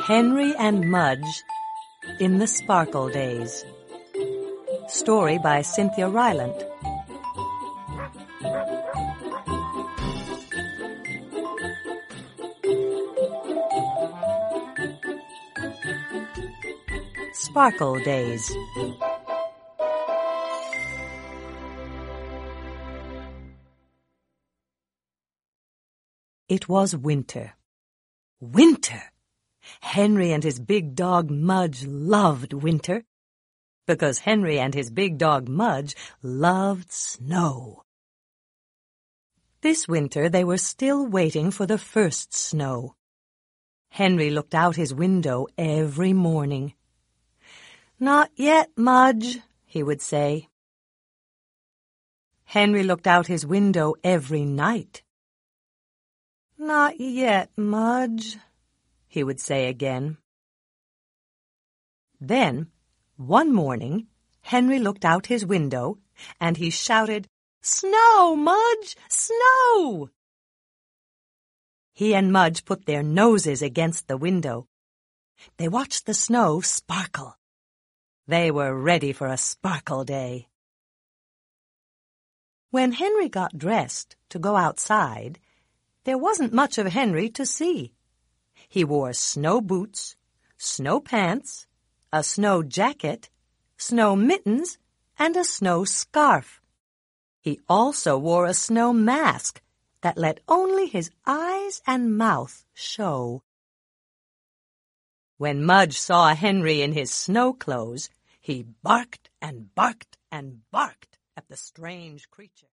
Henry and Mudge in the Sparkle Days. Story by Cynthia Rylant. Sparkle Days. It was winter. Winter! Henry and his big dog Mudge loved winter, because Henry and his big dog Mudge loved snow. This winter they were still waiting for the first snow. Henry looked out his window every morning. "Not yet, Mudge," he would say. Henry looked out his window every night. "Not yet, Mudge," he would say again. Then, one morning, Henry looked out his window and he shouted, "Snow, Mudge, snow!" He and Mudge put their noses against the window. They watched the snow sparkle. They were ready for a sparkle day. When Henry got dressed to go outside, there wasn't much of Henry to see. He wore snow boots, snow pants, a snow jacket, snow mittens, and a snow scarf. He also wore a snow mask that let only his eyes and mouth show. When Mudge saw Henry in his snow clothes, he barked and barked and barked at the strange creature.